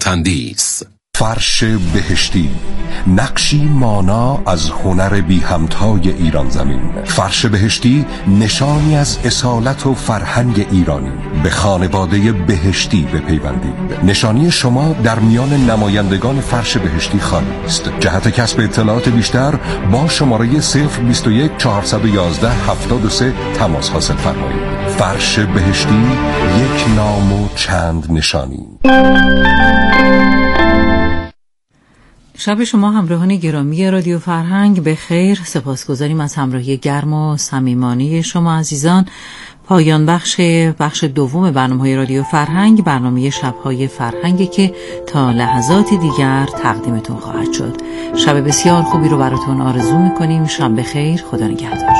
تندیس. فرش بهشتی، نقشی مانا از هنر بی همتای ایران زمین. فرش بهشتی نشانی از اصالت و فرهنگ ایرانی. به خانواده بهشتی بپیوندید. نشانی شما در میان نمایندگان فرش بهشتی خالی است. جهت کسب اطلاعات بیشتر با شماره 021 411 73 تماس حاصل فرمایید. فرش بهشتی، یک نام و چند نشانی. شب شما همراهان گرامی رادیو فرهنگ به خیر. سپاسگزاریم از همراهی گرم و صمیمانه شما عزیزان. پایان بخش دوم برنامه‌های رادیو فرهنگ، برنامه شب‌های فرهنگی که تا لحظات دیگر تقدیمتون خواهد شد. شب بسیار خوبی رو براتون آرزو می‌کنیم. شب بخیر، خدا نگهدار.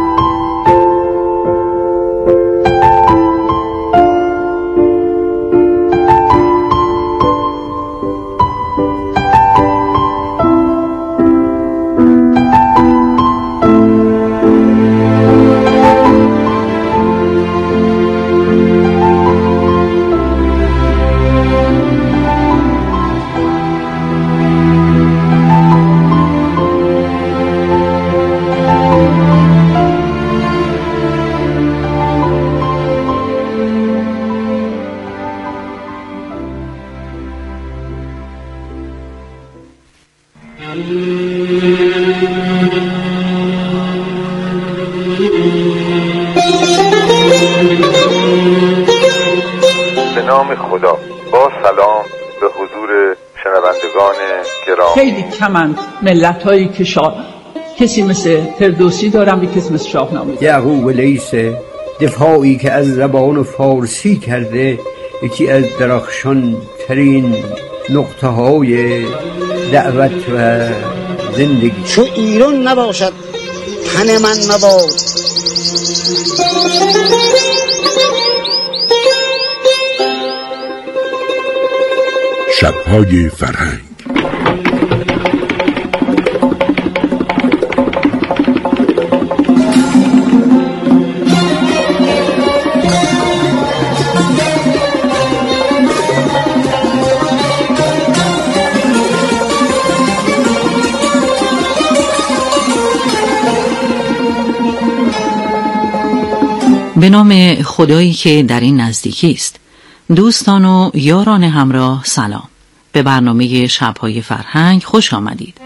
به نام خدا. با سلام به حضور شنوندگان گرامی. خیلی کمند ملت‌هایی که کسی مثل فردوسی دارن و کسی مثل شاهنامه. یعقوب لیث دفاعی که از زبان فارسی کرده یکی از درخشان ترین نقطه های دعوت و زندگی. چو ایران نباشد تن من مباد. شب‌های فرهنگ. به نام خدایی که در این نزدیکی است. دوستان و یاران همراه سلام. به برنامه شب‌های فرهنگ خوش آمدید.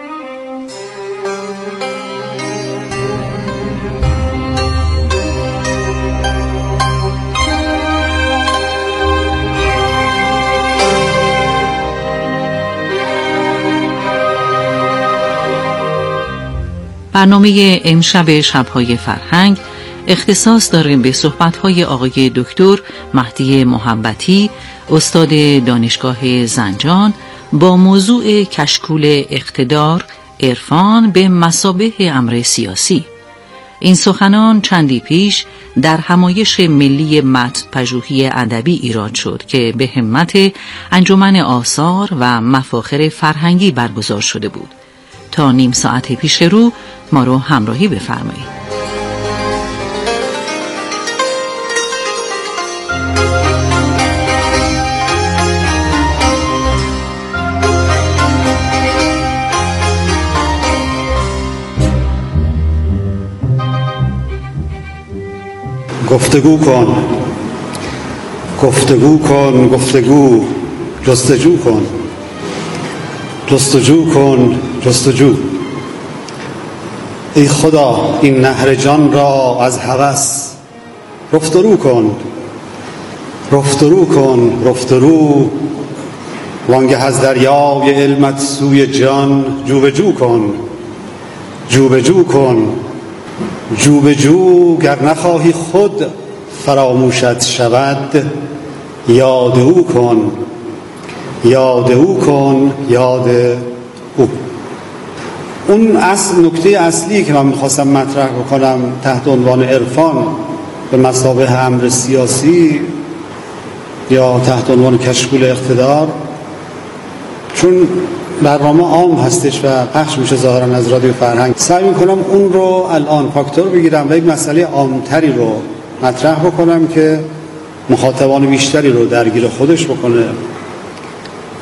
برنامه امشب شب‌های فرهنگ اختصاص داریم به صحبت‌های آقای دکتر مهدی محبتی، استاد دانشگاه زنجان، با موضوع کشکول اقتدار، عرفان به مثابه امر سیاسی. این سخنان چندی پیش در همایش ملی متن پژوهی ادبی ایراد شد که به همت انجمن آثار و مفاخر فرهنگی برگزار شده بود. تا نیم ساعت پیش رو ما رو همراهی بفرمایید. گفتگو کن، گفتگو کن، گفتگو، جستجو کن، جستجو کن، جستجو. ای خدا این نهر جان را از هوس رفترو کن، رفترو کن، رفترو. وانگه از دریای علمت سوی جان جوبجو کن، جوبجو کن، جوبجو. گر نخواهی خود فراموشت شود، یاد او کن، یاد او کن، یاد او. اون نکته اصلی که من میخواستم مطرح بکنم تحت عنوان عرفان به مثابه امر سیاسی یا تحت عنوان کشکول اقتدار، چون برنامه عام هستش و پخش میشه ظاهرا از رادیو فرهنگ، سعی میکنم اون رو الان فاکتور بگیرم و یک مسئله عامتری رو مطرح بکنم که مخاطبان بیشتری رو درگیر خودش بکنه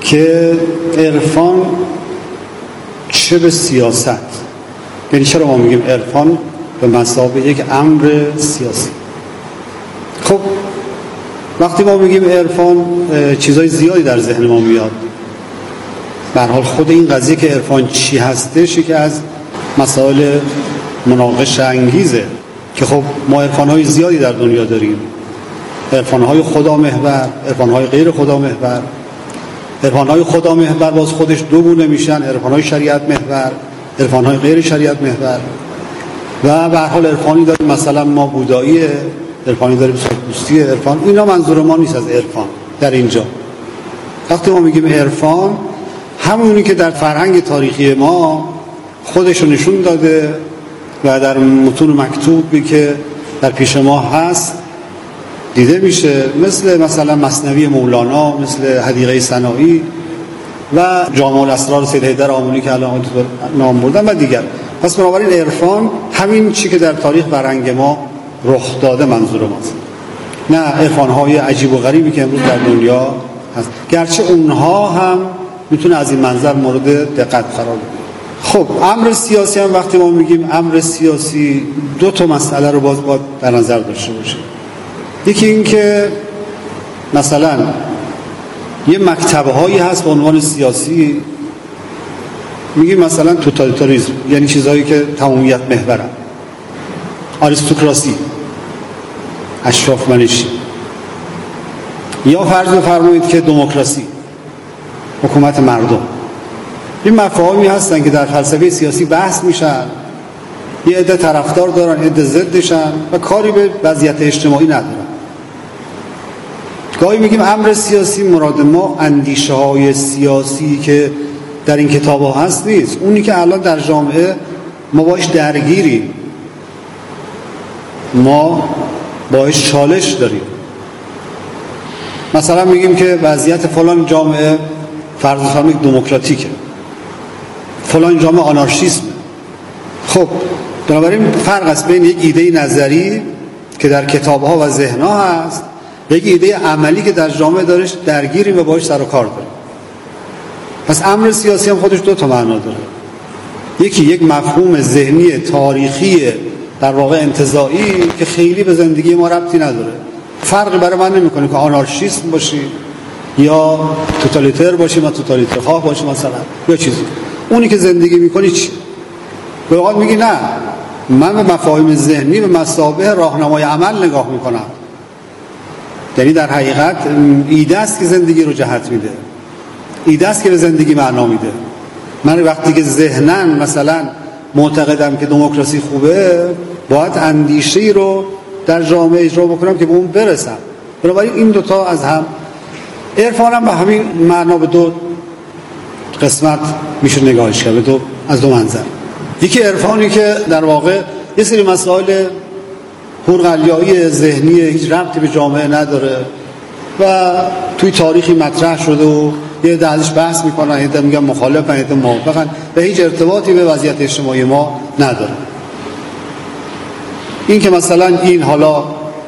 که عرفان چه به سیاست، یعنی چرا ما میگیم عرفان به مثابه یک امر سیاسی. خب وقتی ما میگیم عرفان چیزای زیادی در ذهن ما میاد. به هر حال خود این قضیه که عرفان چی هستش که از مسائل مناقشه انگیزه که خب ما عرفان‌های زیادی در دنیا داریم، عرفان‌های خدا محور، عرفان‌های غیر خدا محور. عرفان‌های خدا محور باز خودش دو گونه میشن، عرفان‌های شریعت محور، عرفان‌های غیر شریعت محور. و به هر حال عرفانی داریم مثلا ما بودایی، عرفانی داریم سرخپوستی، عرفان. اینا منظور ما نیست از عرفان در اینجا. وقتی ما میگیم عرفان، همونی که در فرهنگ تاریخی ما خودش رو نشون داده و در متون مکتوبی که در پیش ما هست دیده میشه، مثلا مثنوی مولانا، مثل حدیقه سنایی و جامع الاسرار سید حیدر آملی که الان نام بردن و دیگر. پس بنابراین عرفان همین چی که در تاریخ فرهنگ ما رخ داده منظور ماست، نه عرفان‌های عجیب و غریبی که امروز در دنیا هست، گرچه اونها هم میتونه از این منظر مورد دقت قرار بگیره. خب امر سیاسی هم وقتی ما میگیم امر سیاسی، دو تا مسئله رو باید در نظر داشته باشیم. یکی این که مثلا یه مکتبه هایی هست به عنوان سیاسی، میگیم مثلا توتالیتاریسم، یعنی چیزهایی که تمامیت محورن، آریستوکراسی، اشراف منشی، یا فرض بفرمایید که دموکراسی، حکومت مردم. این مفاهیمی هستن که در فلسفه سیاسی بحث میشن، یه عده طرفدار دارن، عده ضدشن و کاری به وضعیت اجتماعی ندارن. گاهی میگیم امر سیاسی، مراد ما اندیشه های سیاسی که در این کتاب ها هست نیست، اونی که الان در جامعه ما باش درگیریم، ما باش چالش داریم. مثلا میگیم که وضعیت فلان جامعه فرض فرمایید دموکراتیکه، فلان جامعه آنارشیسمه. خب بنابراین فرق است بین یک ایده نظری که در کتاب ها و ذهن ها هست، یک ایده عملی که در جامعه دارش درگیریم و باش سر و کار داریم. پس امر سیاسی هم خودش دو تا معنا داره. یکی یک مفهوم ذهنی تاریخی در واقع انتزاعی که خیلی به زندگی ما ربطی نداره، فرقی برای من نمیکنه که آنارشیسم باشی یا توتالیتر باشی، ما توتالیتر خواه باشی مثلا، یا چیزی. اونی که زندگی میکنی چی؟ به واقع میگی نه، من به مفاهیم ذهنی به مثابه راهنمای عمل نگاه میکنم. یعنی در حقیقت ایده است که زندگی رو جهت میده، ایده است که به زندگی معنا میده. من وقتی که ذهناً مثلا معتقدم که دموکراسی خوبه، باید اندیشه‌ای رو در جامعه اجرا بکنم که به اون برسم. بنابراین این دوتا از هم، عرفان هم به همین معنا به دو قسمت میشه نگاهش کرد، از دو منظر. یکی عرفانی که در واقع یه سری مسائل هورغلیایی ذهنی هیچ ربطی به جامعه نداره و توی تاریخی مطرح شده و یه عده ازش بحث میکنن، یه عده میگن مخالفن، یه عده موافقن، و هیچ ارتباطی به وضعیت اجتماعی ما نداره. این که مثلا این حالا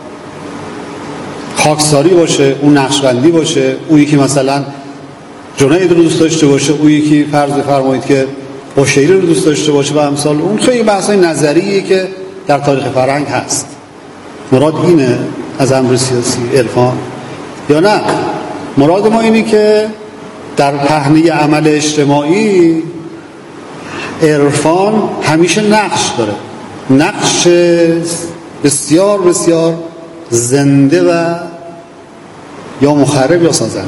خاکساری باشه، اون نقشبندی باشه، اون یکی مثلا جنید رو دوست داشته باشه، اون یکی فرض بفرمایید که قشیری رو دوست داشته باشه و امثال اون، خیلی بحثای نظریه که در تاریخ فرهنگ هست. مراد اینه از امر سیاسی عرفان یا نه؟ مراد ما اینه که در پهنه عمل اجتماعی عرفان همیشه نقش داره، نقش بسیار بسیار زنده و یا مخرب یا سازنده.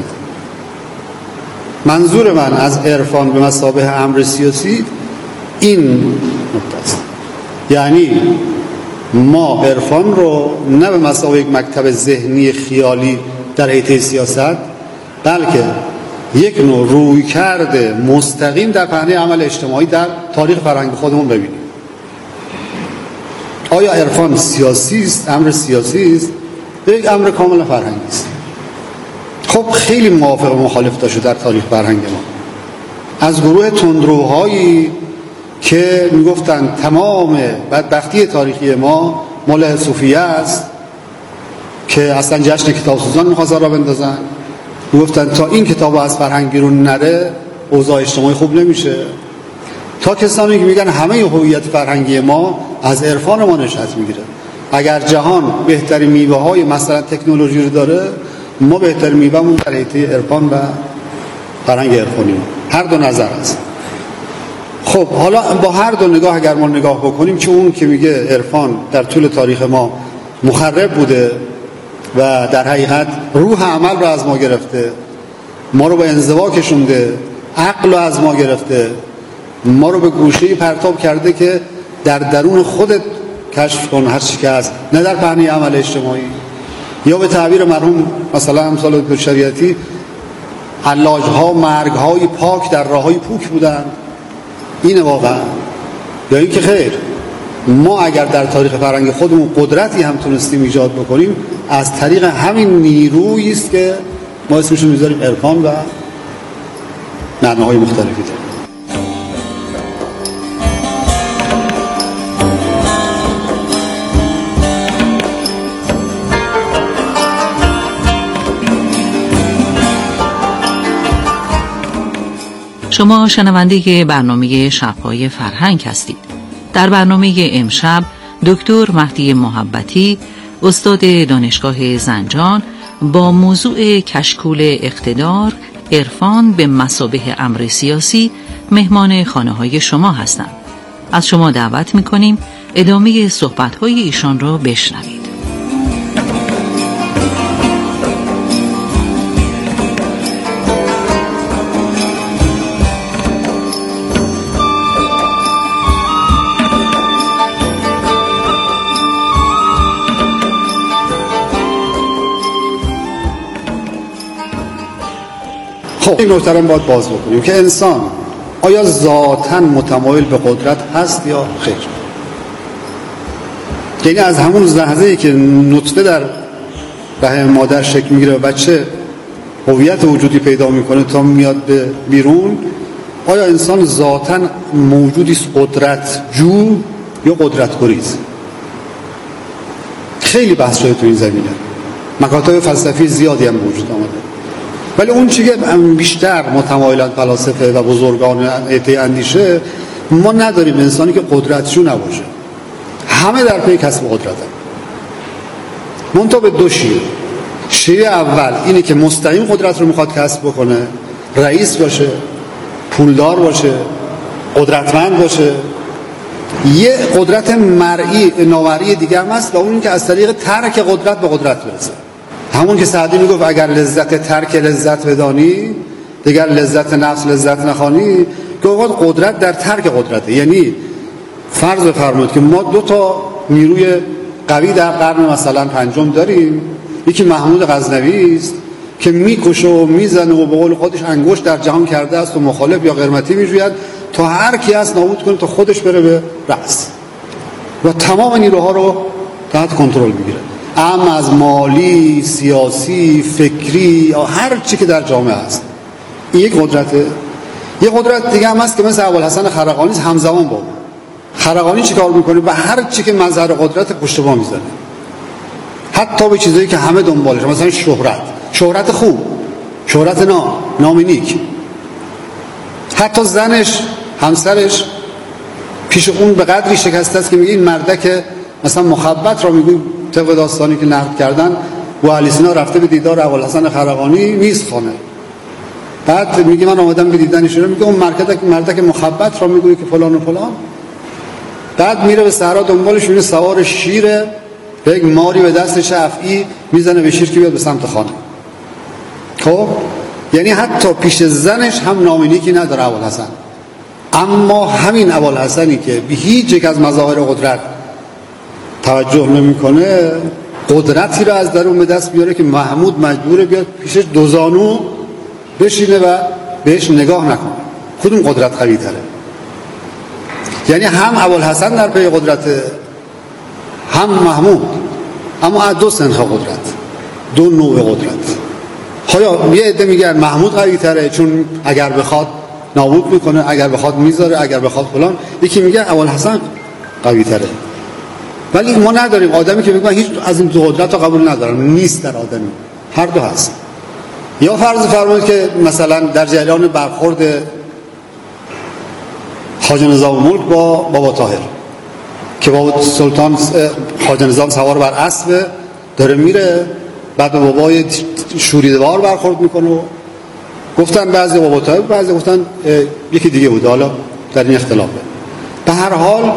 منظور من از عرفان به مثابه امر سیاسی این نکته است. یعنی ما عرفان رو نه به مثابه یک مکتب ذهنی خیالی در حیطه سیاست، بلکه یک نوع روی کرده مستقیم در پهنه عمل اجتماعی در تاریخ فرهنگ خودمون ببینیم. آیا عرفان سیاسی است، امر سیاسی است، یک امر کاملا فرهنگی است؟ خب خیلی موافق و مخالف داشته در تاریخ فرهنگ ما، از گروه تندروهایی که میگفتن تمام بدبختی تاریخی ما مال صوفیه است که اصلا جشن کتاب سوزان میخواستن را بندازن، گفتن تا این کتاب از فرهنگ بیرون نره اوضاع اجتماعی خوب نمیشه. تا کسانی که میگن همه هویت فرهنگی ما از عرفان ما نشأت میگیره. اگر جهان بهترین میوه های مثلا تکنولوژی رو داره، ما بهترین میوهمون در حیطه عرفان و فرهنگ عرفانی. هر دو نظر هست. خب حالا با هر دو نگاه اگر ما نگاه بکنیم، چه اون که میگه عرفان در طول تاریخ ما مخرب بوده و در حقیقت روح عمل رو از ما گرفته، ما رو به انزوا کشونده، عقل رو از ما گرفته، ما رو به گوشه‌ای پرتاب کرده که در درون خودت کشف کن هر چی که هست، نه در پهنه عمل اجتماعی. یا به تعبیر مرحوم مثلا امثال دکتر شریعتی، علاج‌ها مرگ‌های پاک در راه‌های پوک بودند. اینه واقعا. یا این که خیر، ما اگر در تاریخ فرهنگ خودمون قدرتی هم تونستیم ایجاد بکنیم، از طریق همین نیرویی است که ما اسمش رو میذاریم عرفان و معناهای مختلفی داره. شما شنونده برنامه شب‌های فرهنگ هستید. در برنامه امشب دکتر مهدی محبتی، استاد دانشگاه زنجان، با موضوع کشکول اقتدار، عرفان به مثابه امر سیاسی مهمان خانه‌های شما هستند. از شما دعوت می‌کنیم ادامه صحبت‌های ایشان را بشنوید. خب این نکته رو باید باز بکنیم که انسان آیا ذاتاً متمایل به قدرت هست یا خیر؟ یعنی از همون لحظه‌ای که نطفه در رحم مادر شکل میگیره و بچه هویت وجودی پیدا میکنه تا میاد به بیرون، آیا انسان ذاتاً موجودی است قدرت جو یا قدرت گریز؟ خیلی بحث شده تو این زمینه، مکاتب فلسفی زیادی هم وجود آمده، ولی اون چیزی بیشتر متمایلن فلاسفه و بزرگان حیطه اندیشه، ما نداریم انسانی که قدرتشو نباشه. همه در پی کسب قدرت هم. منتها به دو شیوه اول اینه که مستقیم قدرت رو میخواد کسب بکنه، رئیس باشه، پولدار باشه، قدرتمند باشه. یه قدرت مرئی نامرئی دیگه هم هست و اون که از طریق ترک قدرت به قدرت برسه. همون که سعدی میگفت اگر لذت ترک لذت بدانی، دیگر لذت نفس لذت نخوانی، که اوقات قدرت در ترک قدرته. یعنی فرض بفرمایید که ما دو تا نیروی قوی در قرن مثلا پنجم داریم، یکی محمود غزنوی است که میکشه و میزنه و به قول خودش انگشت در جهان کرده است و مخالف یا قرمتی میجوید تا هر کی هست نابود کنه تا خودش بره به رأس و تمام نیروها رو تحت کنترل میگیره، اما از مالی، سیاسی، فکری یا هر چی که در جامعه هست. این یک قدرته. یک قدرت دیگه هم هست که مثل ابوالحسن خرقانی همزمان با خرقانی چی کار میکنه؟ و هر چی که مظهر قدرت پشت پا میزنه، حتی به چیزایی که همه دنبالش، مثلا شهرت خوب، شهرت نام نیک. حتی زنش، همسرش پیش اون به قدری شکسته است که میگه این مردک مثلا مخبط را میگه طبق داستانی که نقل کردن و علی سینا رفته به دیدار ابوالحسن خرقانی نیست خانه، بعد میگه من آمدم به دیدن ایشون، میگه اون مردک مخبط را میگه که فلان و فلان. بعد میره به صحرا دنبالش، میبینه سوار شیره، یک ماری به دستش افعی میزنه به شیر که بیاد به سمت خانه. خب یعنی حتی پیش زنش هم نامینیکی نداره ابوالحسن، اما همین ابوالحسنی که به هیچ یک از مظاهر قدرت توجه نمیکنه، قدرتی رو از درون به دست بیاره که محمود مجبوره بیاد پیشش دوزانو بشینه و بهش نگاه نکنه. کدوم قدرت قوی تره؟ یعنی هم ابوالحسن در پی قدرت، هم محمود، اما از دو سنخ قدرت، دو نوع قدرت. حالا یه عده میگن محمود قوی تره چون اگر بخواد نابود میکنه، اگر بخواد میذاره، اگر بخواد فلان. یکی میگه ابوالحسن قوی تره. ولی ما نداریم آدمی که بگه هیچ از این دو قدرت رو قبول ندارم، نیست در آدمی، هر دو هست. یا فرض فرمایید که مثلا در جریان برخورد خواجه نظام الملک با بابا طاهر که بابا سلطان خواجه نظام سوار بر اسب داره میره، بعد به بابای شوریده‌وار برخورد میکنه و گفتن بعضی بابا طاهر، بعضی گفتن یکی دیگه بود، حالا در این اختلافه. به هر حال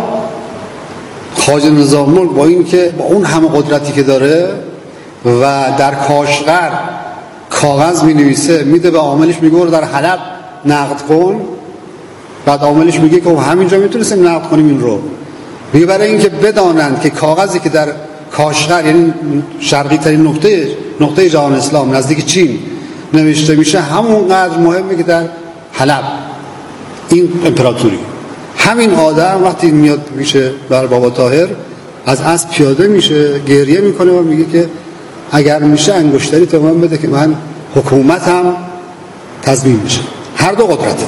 خواجه نظام الملک با این که با اون همه قدرتی که داره و در کاشغر کاغذ می نویسه میده به عاملش، میگه در حلب نقد کن، بعد عاملش میگه که همینجا میتونستیم نقد کنیم این رو، میگه برای اینکه بدانند که کاغذی که در کاشغر، یعنی شرقی ترین نقطه جهان اسلام نزدیک چین نوشته میشه، همونقدر مهمه که در حلب این امپراتوری. همین آدم وقتی میاد میشه بر بابا طاهر از اسب پیاده میشه، گریه میکنه و میگه که اگر میشه انگشتری تمام بده که من حکومتم تضمین میشه. هر دو قدرته،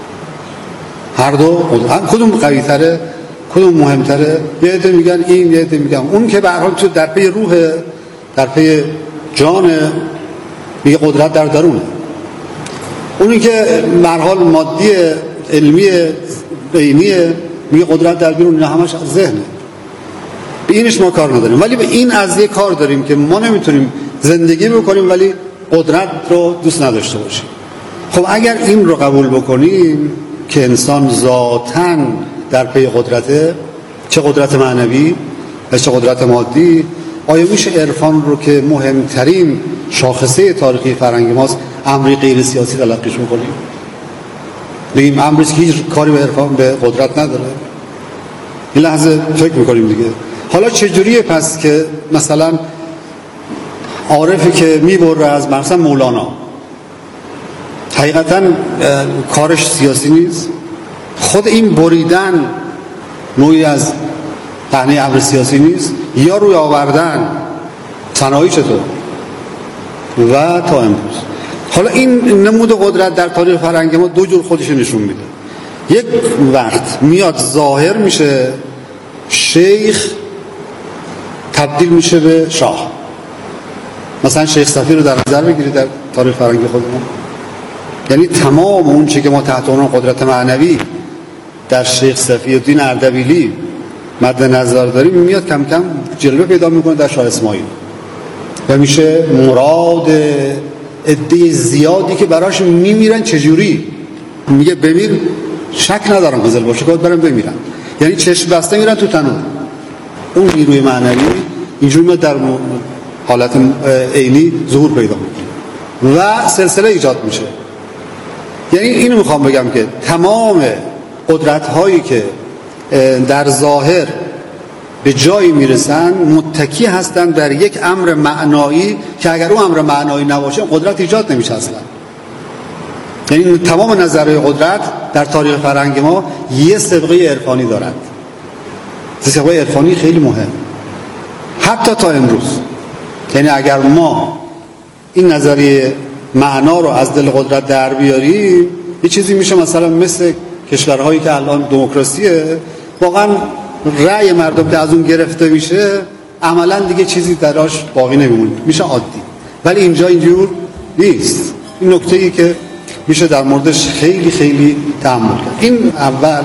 هر دو قدرت، کدوم قوی تره کدوم مهمتره؟ یه عده میگن این، یه عده میگن اون، که به هر حال تو در پی روح، در پی جان، میگه قدرت در درونه. اونی که به هر حال مادی علمی بینیه میگه قدرت در بیرون، نه همش از ذهنه. به اینش ما کار نداریم، ولی به این از یه کار داریم که ما نمیتونیم زندگی بکنیم ولی قدرت رو دوست نداشته باشیم. خب اگر این رو قبول بکنیم که انسان ذاتاً در پی قدرته، چه قدرت معنوی و چه قدرت مادی، آیا میشه عرفان رو که مهمترین شاخصه تاریخی فرهنگ ماست امری غیر سیاسی تلقیش بکنیم؟ بگیم امری که هیچ کاری به عرفان، به قدرت نداره؟ این لحظه فکر میکنیم دیگه. حالا چجوریه پس که مثلا عارفی که میبره از مثلا مولانا حقیقتا کارش سیاسی نیست؟ خود این بریدن نوعی از تهنه امر سیاسی نیست؟ یا روی آوردن صنایع چطور و تا امروز. حالا این نمود قدرت در تاریخ فرهنگ ما دو جور خودش نشون میده. یک وقت میاد ظاهر میشه، شیخ تبدیل میشه به شاه. مثلا شیخ صفی رو در نظر بگیرید در تاریخ فرهنگ خودمون، یعنی تمام اون چی که ما تحت عنوان قدرت معنوی در شیخ صفی الدین اردبیلی مد نظر داریم میاد کم کم جلوه پیدا میکنه در شاه اسماعیل و میشه مراد عده زیادی که براش میمیرن. چجوری؟ میگه بمیر، شک ندارم قزل باشه که برم بمیرن، یعنی چشم بسته میرن تو تنور. اون نیروی معنوی اینجوری میاد در حالت عینی ظهور پیدا میکنه و سلسله ایجاد میشه. یعنی اینو میخوام بگم که تمام قدرت هایی که در ظاهر به جایی میرسن متکی هستن در یک امر معنایی که اگر اون امر معنایی نباشه قدرت ایجاد نمیشه اصلا. یعنی تمام نظریه قدرت در تاریخ فرهنگ ما یه سابقه عرفانی دارد. سابقه عرفانی خیلی مهم حتی تا امروز. یعنی اگر ما این نظریه معنا رو از دل قدرت در بیاریم، یه چیزی میشه مثلا مثل کشورهایی که الان دموکراسیه، واقعا رأی مردم که از اون گرفته میشه عملا دیگه چیزی دراش باقی نمیمونه، میشه عادی. ولی اینجا اینجور نیست. این نکته‌ای که میشه در موردش خیلی خیلی تأمل کرد. این اول.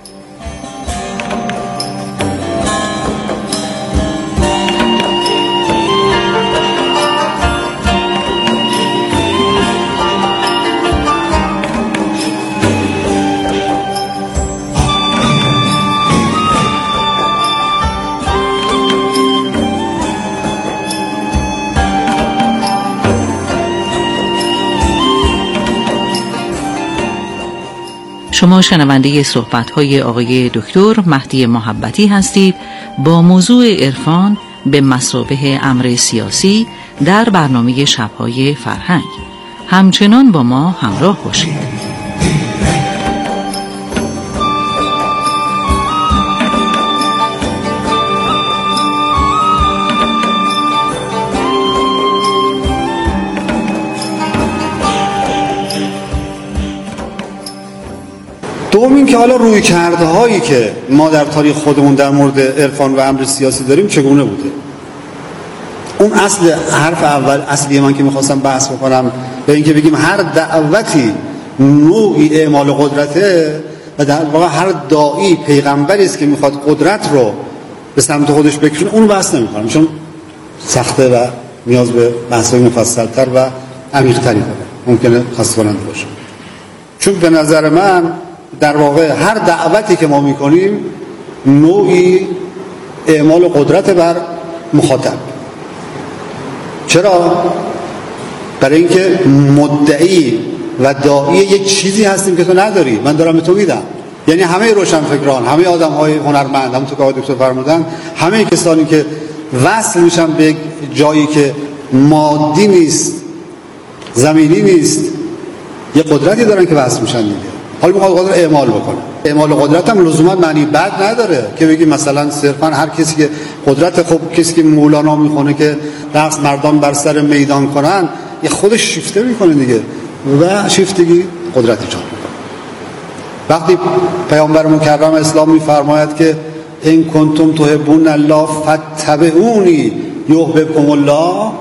شما شنونده صحبت‌های آقای دکتر مهدی محبتی هستید با موضوع عرفان به مثابه امر سیاسی در برنامه شب‌های فرهنگ. همچنان با ما همراه باشید. دوم این که حالا روی کرده هایی که ما در تاریخ خودمون در مورد عرفان و امر سیاسی داریم چگونه بوده؟ اون اصل حرف اول اصلی من که میخواستم بحث بکنم به اینکه بگیم هر دعوتی نوعی اعمال قدرته و در واقع هر داعی پیغمبری است که میخواد قدرت رو به سمت خودش بکشونه، اون بحث نمیکنم چون سخته و نیاز به بحث‌های مفصل‌تر و عمیق‌تری داره، ممکنه خسته کننده باشه. چون به نظر من در واقع هر دعوتی که ما میکنیم نوعی اعمال قدرت بر مخاطب. چرا؟ برای اینکه مدعی و داعی یک چیزی هستیم که تو نداری، من دارم به تو میدم. یعنی همه روشنفکران، همه آدم‌های هنرمند، همونطور که آقای دکتر فرمودن، همه کسانی که وصل میشن به جایی که مادی نیست، زمینی نیست، یه قدرتی دارن که وصل میشن دیگه. حالا میخواد قدرت اعمال بکنه. اعمال قدرت هم لزوما معنی بد نداره که بگیم مثلا صرفا هر کسی که قدرت، خب کسی که مولانا میخونه که رقص مردان بر سر میدان کنن، یه خودش شیفته میکنه دیگه و شیفتگی قدرت ایجاد میکنه. وقتی پیامبر مکرم اسلام میفرماید که ان کنتم تحبون الله فاتبعونی یحببکم الله،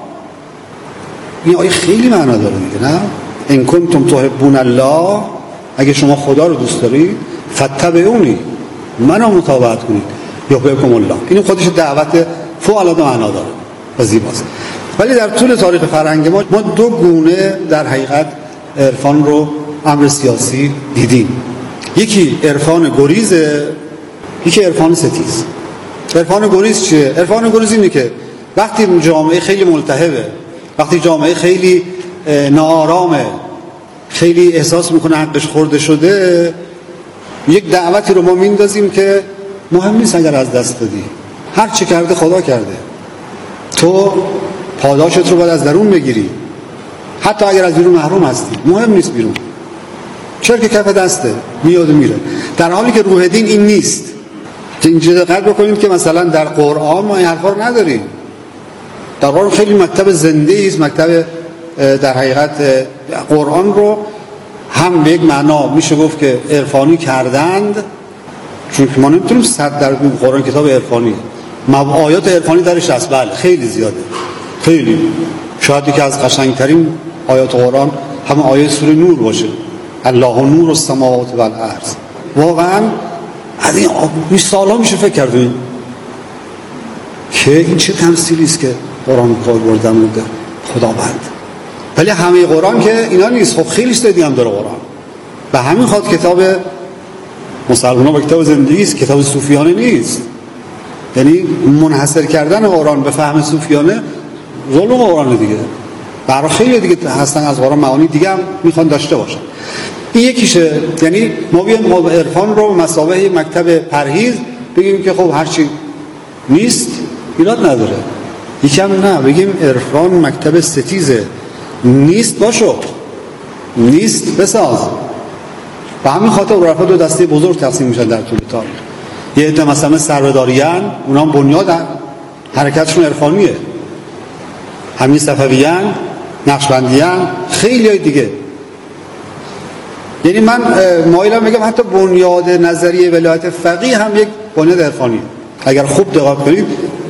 این آیه خیلی معنا داره دیگه، نه؟ ان کنتم تحبون الله، اگه شما خدا رو دوست دارید فاتبعونی، منو متابعت کنید یحببکم الله. این خودش دعوت فوق‌العاده معنا داره و زیباست. ولی در طول تاریخ فرهنگ ما دو گونه در حقیقت عرفان رو امر سیاسی دیدیم. یکی عرفان گریزه، یکی عرفان ستیز. عرفان گریز چیه؟ عرفان گریز اینه که وقتی جامعه خیلی ملتهبه، وقتی جامعه خیلی ناآرامه، خیلی احساس میکنه حقش خورده شده، یک دعوتی رو ما میندازیم که مهم نیست اگر از دست دادی، هر چی کرده خدا کرده، تو پاداشت رو باید از درون بگیری، حتی اگر از بیرون محروم هستی مهم نیست بیرون، چرا که کف دسته میاد میره. در حالی که روح دین این نیست. اینجا دقت بکنید که مثلا در قرآن ما این حرفا رو نداریم. در قرآن خیلی مکتب زنده است، مکتب در حقیقت قرآن رو هم به یک معنا میشه گفت که عرفانی کردند، چون ما نمیتونیم 100 در قرآن کتاب عرفانی، آیات عرفانی درش هست، بله خیلی زیاده، خیلی، شاید یکی از قشنگترین آیات قرآن همه آیه سوره نور باشه، الله نور السماوات والارض. واقعا از این سال‌ها میشه فکر کرد که این چه تمثیلی است که قرآن کار بردن بوده خداوند. ولی همه قرآن که اینا نیست، خب خیلی چیز دیگه هم داره قرآن. و همین خاطر کتاب مسلمان‌ها و کتاب زندگی است، کتاب صوفیانه نیست. یعنی منحصر کردن قرآن به فهم صوفیانه ظلم قرآن دیگه. برای خیلی دیگه هستن از قرآن معانی دیگه هم میخوان داشته باشن. این یکیشه. یعنی ما بیایم عرفان رو مثابه یک مکتب پرهیز بگیم که خب هر چی نیست ایراد نداره. یکم نه، بگیم عرفان مکتب ستیزه، نیست باشو، نیست بساز. و همین خاطر عرفا دو دسته بزرگ تقسیم میشن در طول تاریخ. یه عده مثلا سروداریان، اونا هم بنیاد حرکتشون عرفانیه. همین صفویان، نقشبندیان، خیلی های دیگه. یعنی من مایلم بگم حتی بنیاد نظریه ولایت فقیه هم یک بنیاد عرفانیه. اگر خوب دقت کنید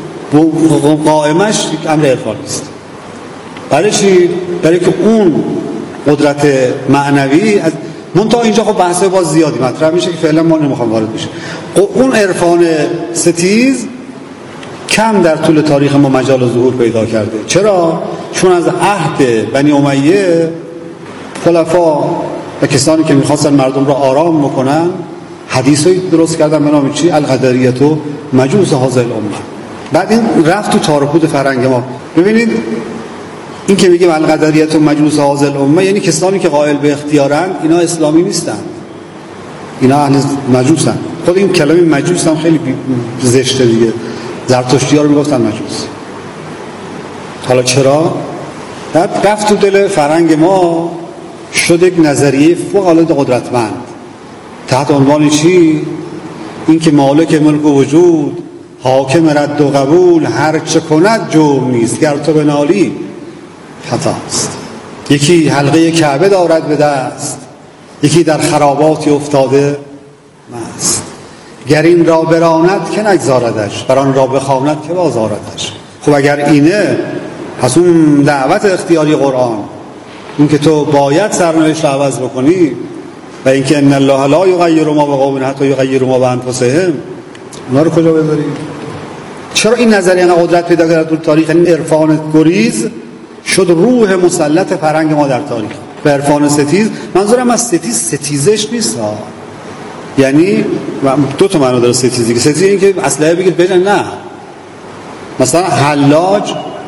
قائمش یک امر عرفانی است. برای چی؟ برای که اون قدرت معنوی از منتها اینجا خب بحثه باز زیادی مطرح میشه که فعلا ما نمیخوام وارد بشیم. اون عرفان ستیز کم در طول تاریخ ما مجال ظهور پیدا کرده. چرا؟ چون از عهد بنی امیه خلفا و کسانی که میخواستن مردم را آرام بکنن حدیثی درست کردن به نام چی؟ القدریه و مجوس هذه الامه. بعد این رفت تو تاروپود فرهنگ ما. ببینید این که میگیم القدریه و مجوس هذه الامه یعنی کسانی که قائل به اختیارند، اینا اسلامی نیستن، اینا اهل مجوسن. خود این کلمه مجوس هم خیلی زشته دیگه، زرتشتی‌ها رو میگفتن مجوس. حالا چرا؟ رفت تو دل فرهنگ ما شد یک نظریه فوق‌العاده قدرتمند تحت عنوان چی؟ این که مالک ملک و وجود، حاکم رد و قبول، هر چه کند جرم نیست، گر تو بنالی خطاست. یکی حلقه کعبه دارد به دست، یکی در خراباتی افتاده مست. گر این را براند که نگذاردش، بر آن را بخواند که بازاردش. خب اگر اینه پس اون دعوت اختیاری قرآن، این که تو باید سرنوشت رو عوض بکنی و اینکه ان الله لا یغیر ما بقوم حتی یغیروا ما بانفسهم، اونا رو کجا بذاری؟ چرا این نظریه انقدر قدرت پیدا کرد در تاریخ؟ این عرفان گریز شد روح مسلط فرهنگ ما در تاریخ. و عرفان ستیز، منظورم از ستیزش نیست ها، یعنی دو تا معنی داره ستیزی. که ستیز این که اسلحه بگید بجن، نه، مثلا حلاج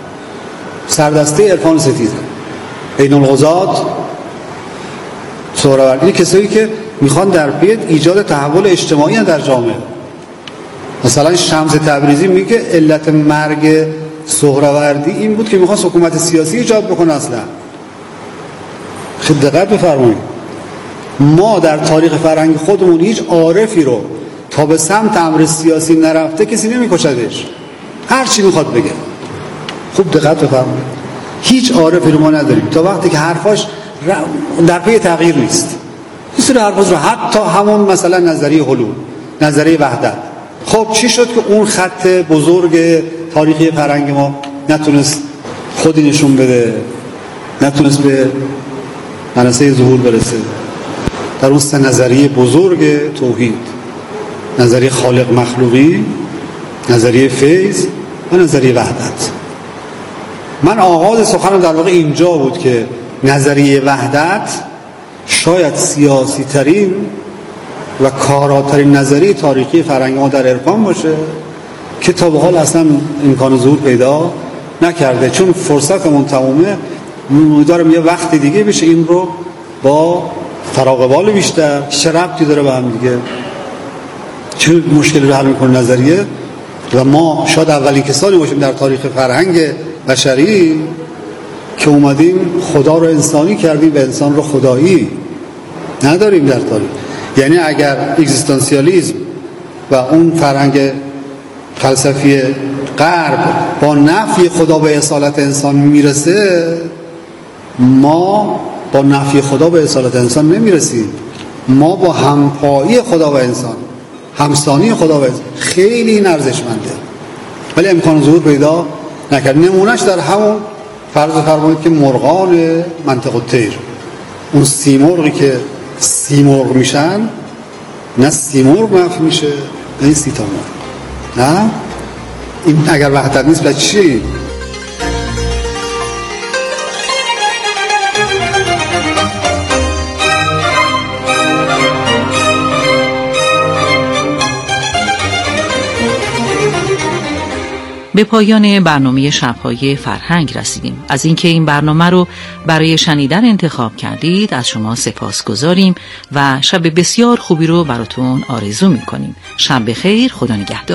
سردسته عرفان ستیزه، عین الغزات، سهروردی، کسایی که میخوان در پی ایجاد تحول اجتماعی در جامعه. مثلا شمس تبریزی میگه علت مرگ سهروردی این بود که میخواست حکومت سیاسی ایجاد بکنه. اصلا خیلی دقت بفرمایید، ما در تاریخ فرهنگ خودمون هیچ عارفی رو تا به سمت امر سیاسی نرفته کسی نمیکشدش، هر چی میخواد بگه. خوب دقت بفرمایید، هیچ عارفی رو ما نداریم تا وقتی که حرفاش در پی تغییر نیست. این سری حرفاش رو، حتی همون مثلا نظریه حلول، نظریه وحدت، خب چی شد که اون خط بزرگ تاریخی فرهنگ ما نتونست خودی نشون بده، نتونست به منصه ظهور برسه؟ در اون سه نظریه بزرگ توحید، نظریه خالق مخلوقی، نظریه فیض و نظریه وحدت. من آغاز سخنم در واقع اینجا بود که نظریه وحدت شاید سیاسی ترین و کاراترین نظریه تاریخی فرهنگ ما در عرفان باشه که تا به حال اصلا امکان ظهور پیدا نکرده. چون فرصتمون تمومه، امیدوارم یه وقت دیگه بشه این رو با فراقبال بیشتر، چه ربطی داره به هم دیگه، چه مشکلی رو حل میکنه نظریه. و ما شاید اولین کسانی باشیم در تاریخ فرهنگ بشری که اومدیم خدا رو انسانی کردیم و انسان رو خدایی نداریم در تاریخ. یعنی اگر اگزیستانسیالیسم و اون فرهنگ فلسفی غرب با نفی خدا به اصالت انسان میرسه، ما با نفی خدا به اصالت انسان نمیرسیم. ما با همپایی خدا و انسان، همسانی خدا و انسان، خیلی این ارزشمنده، ولی امکان ظهور پیدا نکرد. نمونهش در همون فرض فرمایید که مرغان منطق الطیر، اون سیمرغی که سیمرغ میشن، نه سیمرغ نفی میشه نه این سیتا مرغ. نه این اگر وحدت نیست بله چی؟ به پایان برنامه شب‌های فرهنگ رسیدیم. از اینکه این برنامه رو برای شنیدن انتخاب کردید از شما سپاسگزاریم و شب بسیار خوبی رو براتون آرزو می‌کنیم. شب بخیر، خدا نگهدار.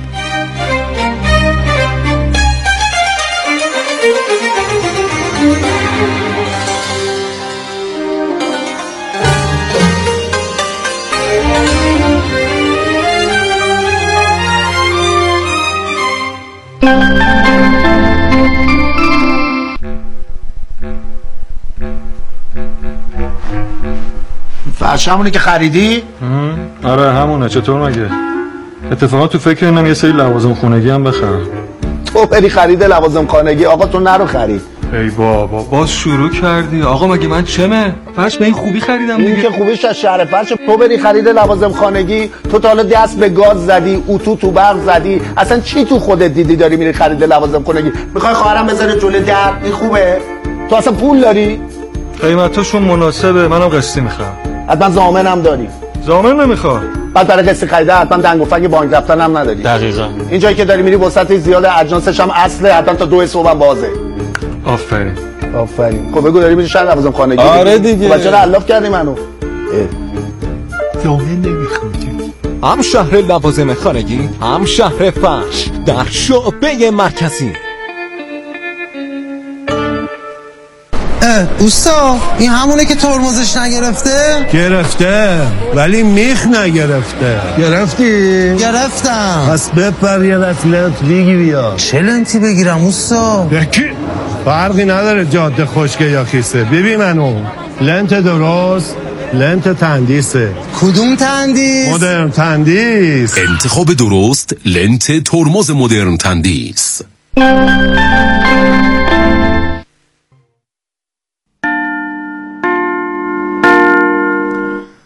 فرش همونی که خریدی؟ آره همونه. چطور مگه؟ اتفاقا تو فکر اینم یه سری لوازم خونگی هم بخرم. تو بری خرید لوازم خانگی؟ آقا تو نرو خرید. ای بابا باز شروع کردی. آقا مگه من چمه؟ فرش به این خوبی خریدم دیگه. این که خوبیش از شهر فرش. تو بری خرید لوازم خانگی، تو تا حالا دست به گاز زدی، اتو تو برق زدی، اصلا چی تو خودت دیدی داری میری خرید لوازم خانگی؟ میخوای خواهرم بذاره جلوی در؟ این خوبه؟ تو اصلا پول داری؟ قیمتاشون مناسبه، منم قسطی میخوام. حتما ضامنم داری؟ ضامن نمیخوام. بعد برای قسط خریده حتما دنگ و فنگ بانک رفتن هم نداری. دقیقاً. این جایی که داری میری وسط زیاد اجناسش هم اصله، حتما تا 2 صبح هم بازه. آفرین. خب بگو داری میری شهر لوازم خانگی؟ آره دیگه. بچه‌ها علاف کردی منو. ضامن نمیخوام. هم شهر لوازم خانگی، هم شهر فرش در شعبه مرکزی. اوستا این همونه که ترمزش نگرفته؟ گرفته ولی میخ نگرفته. گرفتی؟ گرفتم. پس بپر یه دست لنت بگیری یا چه لنتی بگیرم اوستا؟ یکی فرقی نداره جاده خشکه یا خیسه. ببین منو لنت درست لنت تندیسه. کدوم تندیس؟ مدرن تندیس. انتخاب درست لنت ترمز مدرن تندیس.